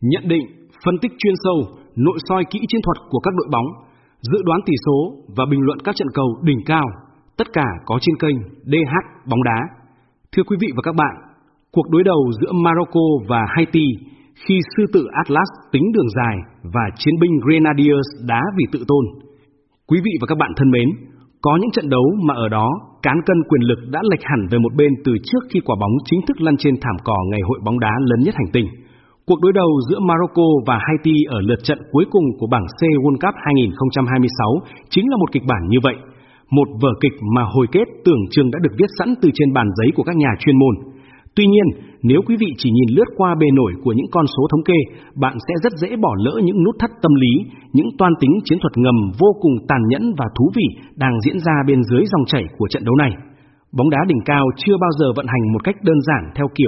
Nhận định, phân tích chuyên sâu, nội soi kỹ chiến thuật của các đội bóng, dự đoán tỷ số và bình luận các trận cầu đỉnh cao, tất cả có trên kênh DH Bóng Đá. Thưa quý vị và các bạn, cuộc đối đầu giữa Morocco và Haiti khi sư tử Atlas tính đường dài và chiến binh Grenadiers đá vì tự tôn. Quý vị và các bạn thân mến, có những trận đấu mà ở đó cán cân quyền lực đã lệch hẳn về một bên từ trước khi quả bóng chính thức lăn trên thảm cỏ ngày hội bóng đá lớn nhất hành tinh. Cuộc đối đầu giữa Morocco và Haiti ở lượt trận cuối cùng của bảng C World Cup 2026 chính là một kịch bản như vậy. Một vở kịch mà hồi kết tưởng chừng đã được viết sẵn từ trên bàn giấy của các nhà chuyên môn. Tuy nhiên, nếu quý vị chỉ nhìn lướt qua bề nổi của những con số thống kê, bạn sẽ rất dễ bỏ lỡ những nút thắt tâm lý, những toan tính chiến thuật ngầm vô cùng tàn nhẫn và thú vị đang diễn ra bên dưới dòng chảy của trận đấu này. Bóng đá đỉnh cao chưa bao giờ vận hành một cách đơn giản theo kiểu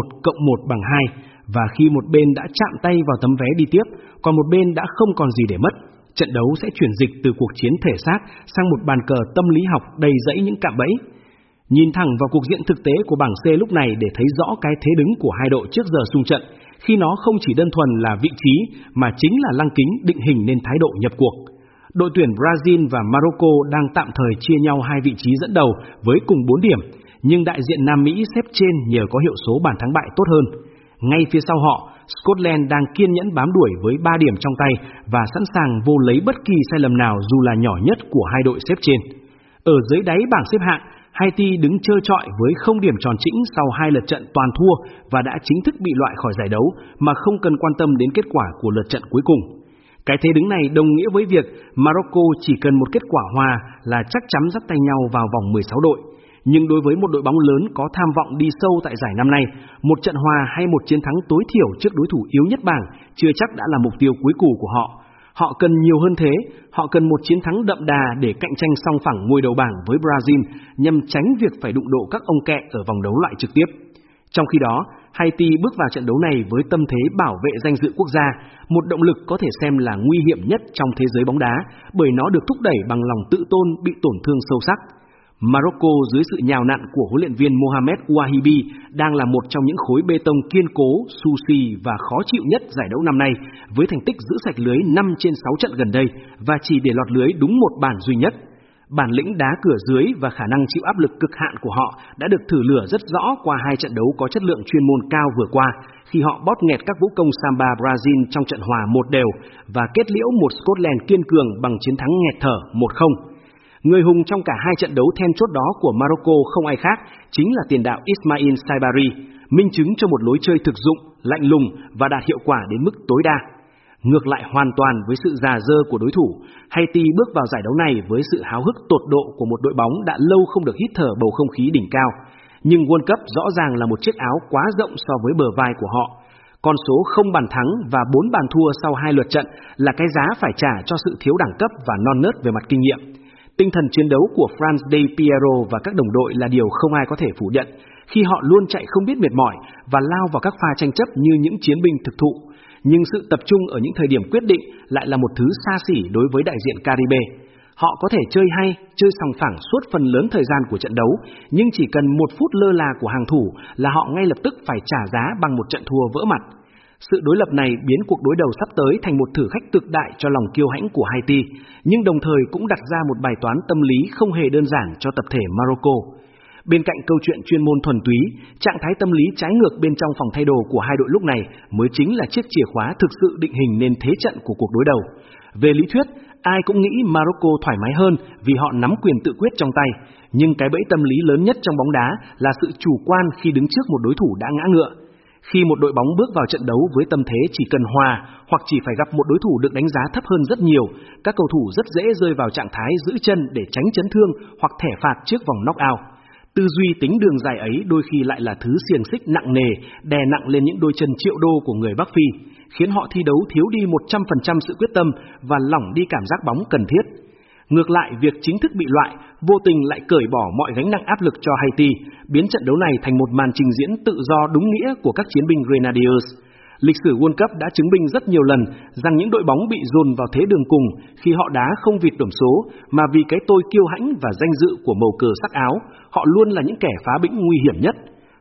1+1=2, và khi một bên đã chạm tay vào tấm vé đi tiếp, còn một bên đã không còn gì để mất, trận đấu sẽ chuyển dịch từ cuộc chiến thể xác sang một bàn cờ tâm lý học đầy rẫy những cạm bẫy. Nhìn thẳng vào cuộc diện thực tế của bảng C lúc này để thấy rõ cái thế đứng của hai đội trước giờ xung trận, khi nó không chỉ đơn thuần là vị trí mà chính là lăng kính định hình nên thái độ nhập cuộc. Đội tuyển Brazil và Morocco đang tạm thời chia nhau hai vị trí dẫn đầu với cùng 4 điểm, nhưng đại diện Nam Mỹ xếp trên nhờ có hiệu số bàn thắng bại tốt hơn. Ngay phía sau họ, Scotland đang kiên nhẫn bám đuổi với 3 điểm trong tay và sẵn sàng vô lấy bất kỳ sai lầm nào dù là nhỏ nhất của hai đội xếp trên. Ở dưới đáy bảng xếp hạng, Haiti đứng trơ trọi với 0 điểm tròn chỉnh sau 2 lượt trận toàn thua và đã chính thức bị loại khỏi giải đấu mà không cần quan tâm đến kết quả của lượt trận cuối cùng. Cái thế đứng này đồng nghĩa với việc Morocco chỉ cần một kết quả hòa là chắc chắn dắt tay nhau vào vòng 16 đội. Nhưng đối với một đội bóng lớn có tham vọng đi sâu tại giải năm nay, một trận hòa hay một chiến thắng tối thiểu trước đối thủ yếu nhất bảng chưa chắc đã là mục tiêu cuối cùng của họ. Họ cần nhiều hơn thế, họ cần một chiến thắng đậm đà để cạnh tranh song phẳng ngôi đầu bảng với Brazil nhằm tránh việc phải đụng độ các ông kẹ ở vòng đấu loại trực tiếp. Trong khi đó, Haiti bước vào trận đấu này với tâm thế bảo vệ danh dự quốc gia, một động lực có thể xem là nguy hiểm nhất trong thế giới bóng đá bởi nó được thúc đẩy bằng lòng tự tôn bị tổn thương sâu sắc. Morocco dưới sự nhào nặn của huấn luyện viên Mohamed Ouahibi đang là một trong những khối bê tông kiên cố, sushi và khó chịu nhất giải đấu năm nay với thành tích giữ sạch lưới 5 trên 6 trận gần đây và chỉ để lọt lưới đúng một bàn duy nhất. Bản lĩnh đá cửa dưới và khả năng chịu áp lực cực hạn của họ đã được thử lửa rất rõ qua 2 trận đấu có chất lượng chuyên môn cao vừa qua khi họ bóp nghẹt các vũ công Samba Brazil trong trận hòa 1-1 và kết liễu một Scotland kiên cường bằng chiến thắng nghẹt thở 1-0. Người hùng trong cả 2 trận đấu then chốt đó của Morocco không ai khác, chính là tiền đạo Ismail Saibari, minh chứng cho một lối chơi thực dụng, lạnh lùng và đạt hiệu quả đến mức tối đa. Ngược lại hoàn toàn với sự già dơ của đối thủ, Haiti bước vào giải đấu này với sự háo hức tột độ của một đội bóng đã lâu không được hít thở bầu không khí đỉnh cao. Nhưng World Cup rõ ràng là một chiếc áo quá rộng so với bờ vai của họ. Con số 0 bàn thắng và 4 bàn thua sau 2 lượt trận là cái giá phải trả cho sự thiếu đẳng cấp và non nớt về mặt kinh nghiệm. Tinh thần chiến đấu của Franz De Piero và các đồng đội là điều không ai có thể phủ nhận khi họ luôn chạy không biết mệt mỏi và lao vào các pha tranh chấp như những chiến binh thực thụ. Nhưng sự tập trung ở những thời điểm quyết định lại là một thứ xa xỉ đối với đại diện Caribe. Họ có thể chơi hay, chơi sòng phẳng suốt phần lớn thời gian của trận đấu, nhưng chỉ cần 1 phút lơ là của hàng thủ là họ ngay lập tức phải trả giá bằng một trận thua vỡ mặt. Sự đối lập này biến cuộc đối đầu sắp tới thành một thử thách cực đại cho lòng kiêu hãnh của Haiti, nhưng đồng thời cũng đặt ra một bài toán tâm lý không hề đơn giản cho tập thể Morocco. Bên cạnh câu chuyện chuyên môn thuần túy, trạng thái tâm lý trái ngược bên trong phòng thay đồ của hai đội lúc này mới chính là chiếc chìa khóa thực sự định hình nên thế trận của cuộc đối đầu. Về lý thuyết, ai cũng nghĩ Morocco thoải mái hơn vì họ nắm quyền tự quyết trong tay, nhưng cái bẫy tâm lý lớn nhất trong bóng đá là sự chủ quan khi đứng trước một đối thủ đã ngã ngựa. Khi một đội bóng bước vào trận đấu với tâm thế chỉ cần hòa hoặc chỉ phải gặp một đối thủ được đánh giá thấp hơn rất nhiều, các cầu thủ rất dễ rơi vào trạng thái giữ chân để tránh chấn thương hoặc thẻ phạt trước vòng knock-out. Tư duy tính đường dài ấy đôi khi lại là thứ xiềng xích nặng nề đè nặng lên những đôi chân triệu đô của người Bắc Phi, khiến họ thi đấu thiếu đi 100% sự quyết tâm và lỏng đi cảm giác bóng cần thiết. Ngược lại, việc chính thức bị loại vô tình lại cởi bỏ mọi gánh nặng áp lực cho Haiti, biến trận đấu này thành một màn trình diễn tự do đúng nghĩa của các chiến binh Grenadiers. Lịch sử World Cup đã chứng minh rất nhiều lần rằng những đội bóng bị dồn vào thế đường cùng khi họ đá không vịt điểm số, mà vì cái tôi kiêu hãnh và danh dự của màu cờ sắc áo, họ luôn là những kẻ phá bĩnh nguy hiểm nhất.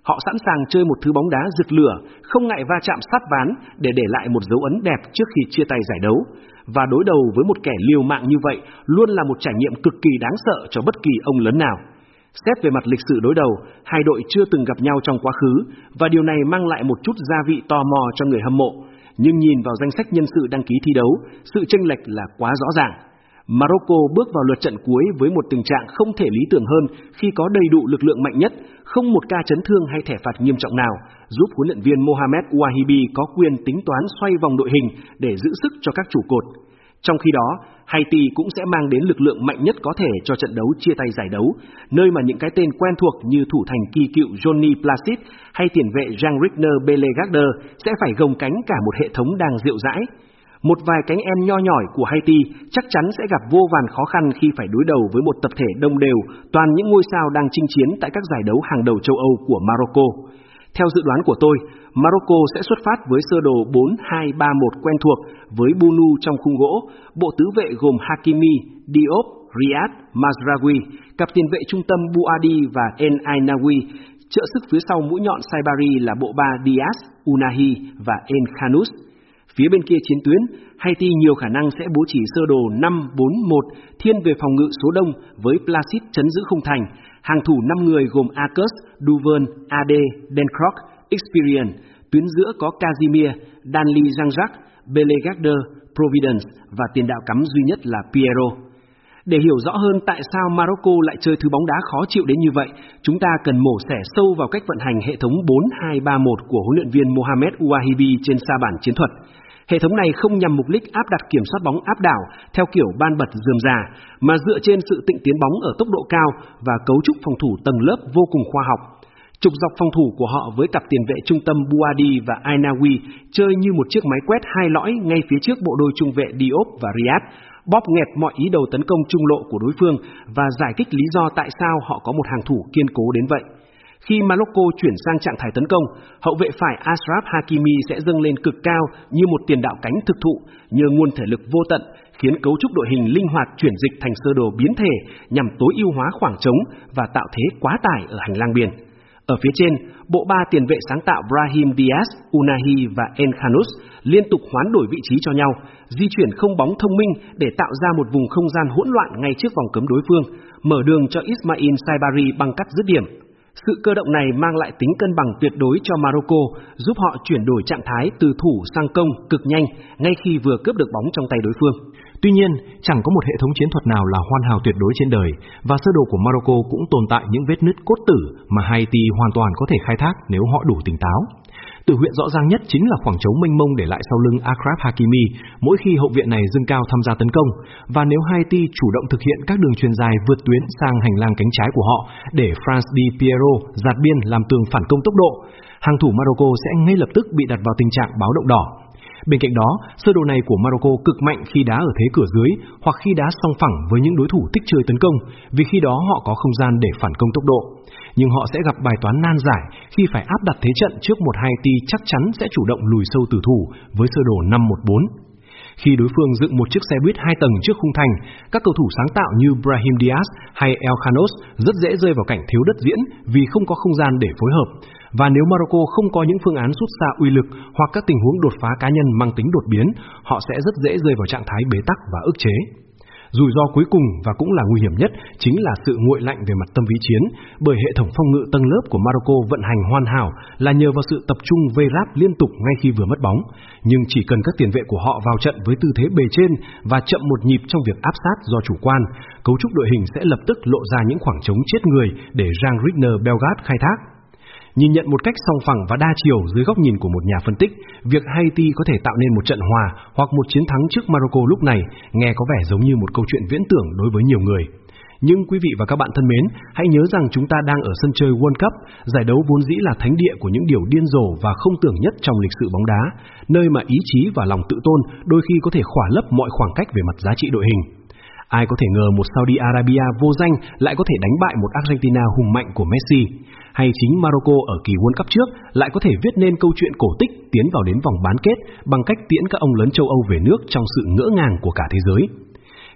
Họ sẵn sàng chơi một thứ bóng đá rực lửa, không ngại va chạm sát ván để lại một dấu ấn đẹp trước khi chia tay giải đấu. Và đối đầu với một kẻ liều mạng như vậy luôn là một trải nghiệm cực kỳ đáng sợ cho bất kỳ ông lớn nào. Xét về mặt lịch sử đối đầu, hai đội chưa từng gặp nhau trong quá khứ và điều này mang lại một chút gia vị tò mò cho người hâm mộ. Nhưng nhìn vào danh sách nhân sự đăng ký thi đấu, sự chênh lệch là quá rõ ràng. Morocco bước vào lượt trận cuối với một tình trạng không thể lý tưởng hơn khi có đầy đủ lực lượng mạnh nhất, không một ca chấn thương hay thẻ phạt nghiêm trọng nào, giúp huấn luyện viên Mohamed Wahibi có quyền tính toán xoay vòng đội hình để giữ sức cho các trụ cột. Trong khi đó, Haiti cũng sẽ mang đến lực lượng mạnh nhất có thể cho trận đấu chia tay giải đấu, nơi mà những cái tên quen thuộc như thủ thành kỳ cựu Johnny Placide hay tiền vệ Jean-Rigner Bellegarde sẽ phải gồng cánh cả một hệ thống đang rệu rãi. Một vài cánh em nho nhỏi của Haiti chắc chắn sẽ gặp vô vàn khó khăn khi phải đối đầu với một tập thể đồng đều toàn những ngôi sao đang chinh chiến tại các giải đấu hàng đầu châu Âu của Morocco. Theo dự đoán của tôi, Morocco sẽ xuất phát với sơ đồ 4-2-3-1 quen thuộc với Bounou trong khung gỗ, bộ tứ vệ gồm Hakimi, Diop, Riyad, Mazraoui, cặp tiền vệ trung tâm Bouadi và El Ainaoui, trợ sức phía sau mũi nhọn Saibari là bộ ba Diaz, Unahi và El Khanous. Phía bên kia chiến tuyến, Haiti nhiều khả năng sẽ bố trí sơ đồ 5-4-1 thiên về phòng ngự số đông với Placide trấn giữ khung thành, hàng thủ 5 người gồm Akers, Duvern, Ade, Dencroc, Experian, tuyến giữa có Casimir, Danly Jean-Jacques, Bellegarde, Providence và tiền đạo cắm duy nhất là Piero. Để hiểu rõ hơn tại sao Morocco lại chơi thứ bóng đá khó chịu đến như vậy, chúng ta cần mổ xẻ sâu vào cách vận hành hệ thống 4-2-3-1 của huấn luyện viên Mohamed Wahibi trên sa bàn chiến thuật. Hệ thống này không nhằm mục đích áp đặt kiểm soát bóng áp đảo theo kiểu ban bật rườm rà, mà dựa trên sự tịnh tiến bóng ở tốc độ cao và cấu trúc phòng thủ tầng lớp vô cùng khoa học. Trục dọc phòng thủ của họ với cặp tiền vệ trung tâm Bouadi và Ainaoui chơi như một chiếc máy quét hai lõi ngay phía trước bộ đôi trung vệ Diop và Riyad, bóp nghẹt mọi ý đồ tấn công trung lộ của đối phương và giải thích lý do tại sao họ có một hàng thủ kiên cố đến vậy. Khi Morocco chuyển sang trạng thái tấn công, hậu vệ phải Achraf Hakimi sẽ dâng lên cực cao như một tiền đạo cánh thực thụ, nhờ nguồn thể lực vô tận, khiến cấu trúc đội hình linh hoạt chuyển dịch thành sơ đồ biến thể nhằm tối ưu hóa khoảng trống và tạo thế quá tải ở hành lang biên. Ở phía trên, bộ ba tiền vệ sáng tạo Brahim Diaz, Unahi và El Khanous liên tục hoán đổi vị trí cho nhau, di chuyển không bóng thông minh để tạo ra một vùng không gian hỗn loạn ngay trước vòng cấm đối phương, mở đường cho Ismail Saibari băng cắt dứt điểm. Sự cơ động này mang lại tính cân bằng tuyệt đối cho Morocco, giúp họ chuyển đổi trạng thái từ thủ sang công cực nhanh ngay khi vừa cướp được bóng trong tay đối phương. Tuy nhiên, chẳng có một hệ thống chiến thuật nào là hoàn hảo tuyệt đối trên đời, và sơ đồ của Morocco cũng tồn tại những vết nứt cốt tử mà Haiti hoàn toàn có thể khai thác nếu họ đủ tỉnh táo. Từ huyện rõ ràng nhất chính là khoảng trống mênh mông để lại sau lưng Achraf Hakimi mỗi khi hậu viện này dâng cao tham gia tấn công, và nếu Haiti chủ động thực hiện các đường chuyền dài vượt tuyến sang hành lang cánh trái của họ để France Di Piero dạt biên làm tường phản công tốc độ, hàng thủ Morocco sẽ ngay lập tức bị đặt vào tình trạng báo động đỏ. Bên cạnh đó, sơ đồ này của Morocco cực mạnh khi đá ở thế cửa dưới hoặc khi đá song phẳng với những đối thủ thích chơi tấn công, vì khi đó họ có không gian để phản công tốc độ. Nhưng họ sẽ gặp bài toán nan giải khi phải áp đặt thế trận trước một Haiti chắc chắn sẽ chủ động lùi sâu tử thủ với sơ đồ 5-1-4. Khi đối phương dựng một chiếc xe buýt 2 tầng trước khung thành, các cầu thủ sáng tạo như Brahim Diaz hay El Khanous rất dễ rơi vào cảnh thiếu đất diễn vì không có không gian để phối hợp. Và nếu Morocco không có những phương án rút xa uy lực hoặc các tình huống đột phá cá nhân mang tính đột biến, họ sẽ rất dễ rơi vào trạng thái bế tắc và ức chế. Rủi ro cuối cùng và cũng là nguy hiểm nhất chính là sự nguội lạnh về mặt tâm lý chiến, bởi hệ thống phòng ngự tầng lớp của Morocco vận hành hoàn hảo là nhờ vào sự tập trung vây ráp liên tục ngay khi vừa mất bóng. Nhưng chỉ cần các tiền vệ của họ vào trận với tư thế bề trên và chậm một nhịp trong việc áp sát do chủ quan, cấu trúc đội hình sẽ lập tức lộ ra những khoảng trống chết người để Jean-Rigner Bellegarde khai thác. Nhìn nhận một cách song phẳng và đa chiều dưới góc nhìn của một nhà phân tích, việc Haiti có thể tạo nên một trận hòa hoặc một chiến thắng trước Morocco lúc này nghe có vẻ giống như một câu chuyện viễn tưởng đối với nhiều người. Nhưng quý vị và các bạn thân mến, hãy nhớ rằng chúng ta đang ở sân chơi World Cup, giải đấu vốn dĩ là thánh địa của những điều điên rồ và không tưởng nhất trong lịch sử bóng đá, nơi mà ý chí và lòng tự tôn đôi khi có thể khỏa lấp mọi khoảng cách về mặt giá trị đội hình. Ai có thể ngờ một Saudi Arabia vô danh lại có thể đánh bại một Argentina hùng mạnh của Messi, hay chính Morocco ở kỳ World Cup trước lại có thể viết nên câu chuyện cổ tích tiến vào đến vòng bán kết bằng cách tiễn các ông lớn châu Âu về nước trong sự ngỡ ngàng của cả thế giới.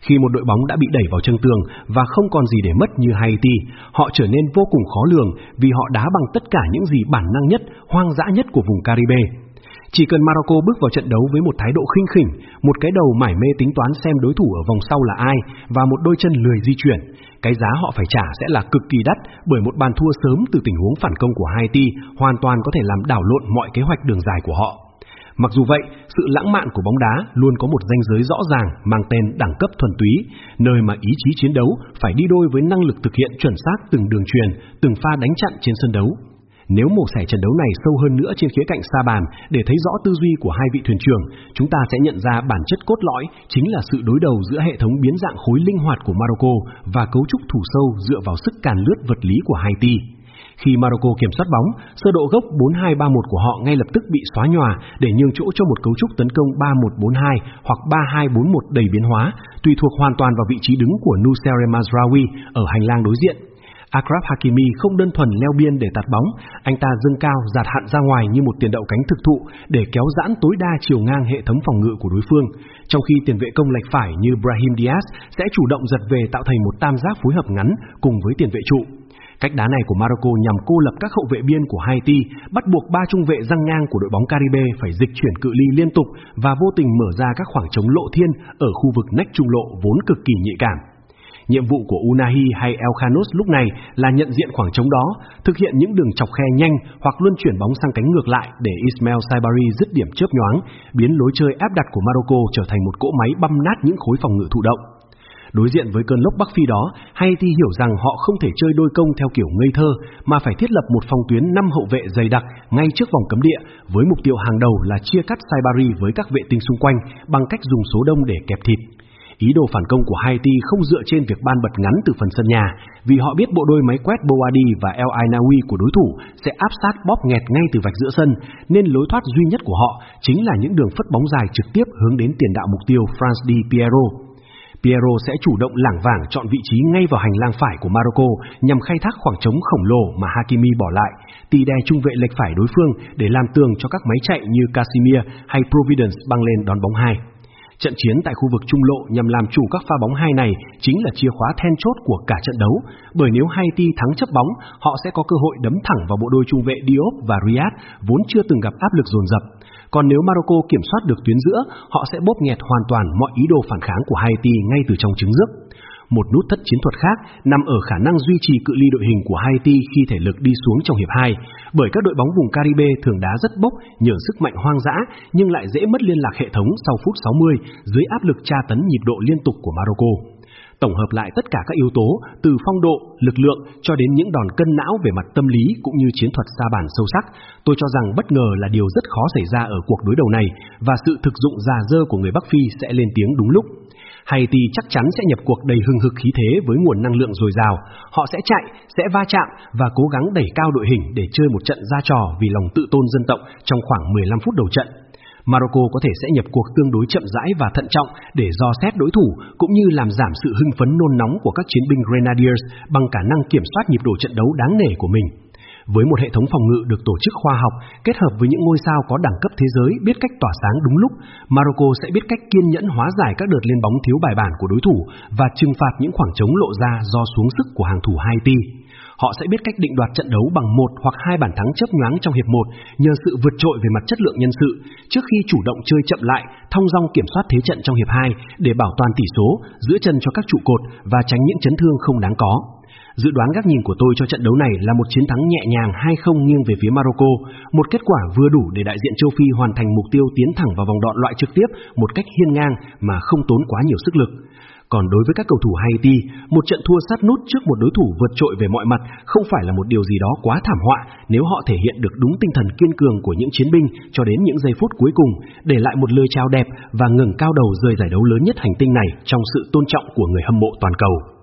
Khi một đội bóng đã bị đẩy vào chân tường và không còn gì để mất như Haiti, họ trở nên vô cùng khó lường vì họ đá bằng tất cả những gì bản năng nhất, hoang dã nhất của vùng Caribe. Chỉ cần Morocco bước vào trận đấu với một thái độ khinh khỉnh, một cái đầu mải mê tính toán xem đối thủ ở vòng sau là ai và một đôi chân lười di chuyển, cái giá họ phải trả sẽ là cực kỳ đắt, bởi một bàn thua sớm từ tình huống phản công của Haiti hoàn toàn có thể làm đảo lộn mọi kế hoạch đường dài của họ. Mặc dù vậy, sự lãng mạn của bóng đá luôn có một ranh giới rõ ràng mang tên đẳng cấp thuần túy, nơi mà ý chí chiến đấu phải đi đôi với năng lực thực hiện chuẩn xác từng đường chuyền, từng pha đánh chặn trên sân đấu. Nếu mổ xẻ trận đấu này sâu hơn nữa trên khía cạnh sa bàn để thấy rõ tư duy của hai vị thuyền trưởng, chúng ta sẽ nhận ra bản chất cốt lõi chính là sự đối đầu giữa hệ thống biến dạng khối linh hoạt của Morocco và cấu trúc thủ sâu dựa vào sức càn lướt vật lý của Haiti. Khi Morocco kiểm soát bóng, sơ độ gốc 4-2-3-1 của họ ngay lập tức bị xóa nhòa để nhường chỗ cho một cấu trúc tấn công 3-1-4-2 hoặc 3-2-4-1 đầy biến hóa, tùy thuộc hoàn toàn vào vị trí đứng của Nusayr Mazraoui ở hành lang đối diện. Achraf Hakimi không đơn thuần leo biên để tạt bóng, anh ta dâng cao dạt hạn ra ngoài như một tiền đạo cánh thực thụ để kéo giãn tối đa chiều ngang hệ thống phòng ngự của đối phương, trong khi tiền vệ công lệch phải như Brahim Diaz sẽ chủ động giật về tạo thành một tam giác phối hợp ngắn cùng với tiền vệ trụ. Cách đá này của Morocco nhằm cô lập các hậu vệ biên của Haiti, bắt buộc ba trung vệ giăng ngang của đội bóng Caribe phải dịch chuyển cự ly liên tục và vô tình mở ra các khoảng trống lộ thiên ở khu vực nách trung lộ vốn cực kỳ nhạy cảm. Nhiệm vụ của Unahi hay El Khanos lúc này là nhận diện khoảng trống đó, thực hiện những đường chọc khe nhanh hoặc luân chuyển bóng sang cánh ngược lại để Ismail Saibari dứt điểm chớp nhoáng, biến lối chơi áp đặt của Morocco trở thành một cỗ máy băm nát những khối phòng ngự thụ động. Đối diện với cơn lốc Bắc Phi đó, Haiti hiểu rằng họ không thể chơi đôi công theo kiểu ngây thơ, mà phải thiết lập một phòng tuyến 5 hậu vệ dày đặc ngay trước vòng cấm địa, với mục tiêu hàng đầu là chia cắt Saibari với các vệ tinh xung quanh bằng cách dùng số đông để kẹp thịt. Ý đồ phản công của Haiti không dựa trên việc ban bật ngắn từ phần sân nhà, vì họ biết bộ đôi máy quét Boadi và El Ainaoui của đối thủ sẽ áp sát bóp nghẹt ngay từ vạch giữa sân, nên lối thoát duy nhất của họ chính là những đường phất bóng dài trực tiếp hướng đến tiền đạo mục tiêu France Di Piero. Piero sẽ chủ động lảng vảng chọn vị trí ngay vào hành lang phải của Morocco nhằm khai thác khoảng trống khổng lồ mà Hakimi bỏ lại, tì đè trung vệ lệch phải đối phương để làm tường cho các máy chạy như Casimir hay Providence băng lên đón bóng hai. Trận chiến tại khu vực trung lộ nhằm làm chủ các pha bóng hai này chính là chìa khóa then chốt của cả trận đấu, bởi nếu Haiti thắng chấp bóng, họ sẽ có cơ hội đấm thẳng vào bộ đôi trung vệ Diop và Riyad vốn chưa từng gặp áp lực dồn dập. Còn nếu Morocco kiểm soát được tuyến giữa, họ sẽ bóp nghẹt hoàn toàn mọi ý đồ phản kháng của Haiti ngay từ trong trứng rước. Một nút thắt chiến thuật khác nằm ở khả năng duy trì cự ly đội hình của Haiti khi thể lực đi xuống trong hiệp 2, bởi các đội bóng vùng Caribe thường đá rất bốc nhờ sức mạnh hoang dã nhưng lại dễ mất liên lạc hệ thống sau phút 60 dưới áp lực tra tấn nhịp độ liên tục của Morocco. Tổng hợp lại tất cả các yếu tố từ phong độ, lực lượng cho đến những đòn cân não về mặt tâm lý cũng như chiến thuật sa bàn sâu sắc, tôi cho rằng bất ngờ là điều rất khó xảy ra ở cuộc đối đầu này và sự thực dụng già dơ của người Bắc Phi sẽ lên tiếng đúng lúc. Haiti chắc chắn sẽ nhập cuộc đầy hừng hực khí thế với nguồn năng lượng dồi dào. Họ sẽ chạy, sẽ va chạm và cố gắng đẩy cao đội hình để chơi một trận ra trò vì lòng tự tôn dân tộc trong khoảng 15 phút đầu trận. Morocco có thể sẽ nhập cuộc tương đối chậm rãi và thận trọng để dò xét đối thủ cũng như làm giảm sự hưng phấn nôn nóng của các chiến binh Grenadiers bằng khả năng kiểm soát nhịp độ trận đấu đáng nể của mình. Với một hệ thống phòng ngự được tổ chức khoa học kết hợp với những ngôi sao có đẳng cấp thế giới biết cách tỏa sáng đúng lúc, Morocco sẽ biết cách kiên nhẫn hóa giải các đợt lên bóng thiếu bài bản của đối thủ và trừng phạt những khoảng trống lộ ra do xuống sức của hàng thủ Haiti. Họ sẽ biết cách định đoạt trận đấu bằng 1 hoặc 2 bàn thắng chớp nhoáng trong hiệp 1 nhờ sự vượt trội về mặt chất lượng nhân sự, trước khi chủ động chơi chậm lại, thong dong kiểm soát thế trận trong hiệp 2 để bảo toàn tỷ số, giữ chân cho các trụ cột và tránh những chấn thương không đáng có. Dự đoán góc nhìn của tôi cho trận đấu này là một chiến thắng nhẹ nhàng 2-0 nghiêng về phía Morocco, một kết quả vừa đủ để đại diện châu Phi hoàn thành mục tiêu tiến thẳng vào vòng đọn loại trực tiếp một cách hiên ngang mà không tốn quá nhiều sức lực. Còn đối với các cầu thủ Haiti, một trận thua sát nút trước một đối thủ vượt trội về mọi mặt không phải là một điều gì đó quá thảm họa nếu họ thể hiện được đúng tinh thần kiên cường của những chiến binh cho đến những giây phút cuối cùng, để lại một lời chào đẹp và ngẩng cao đầu rời giải đấu lớn nhất hành tinh này trong sự tôn trọng của người hâm mộ toàn cầu.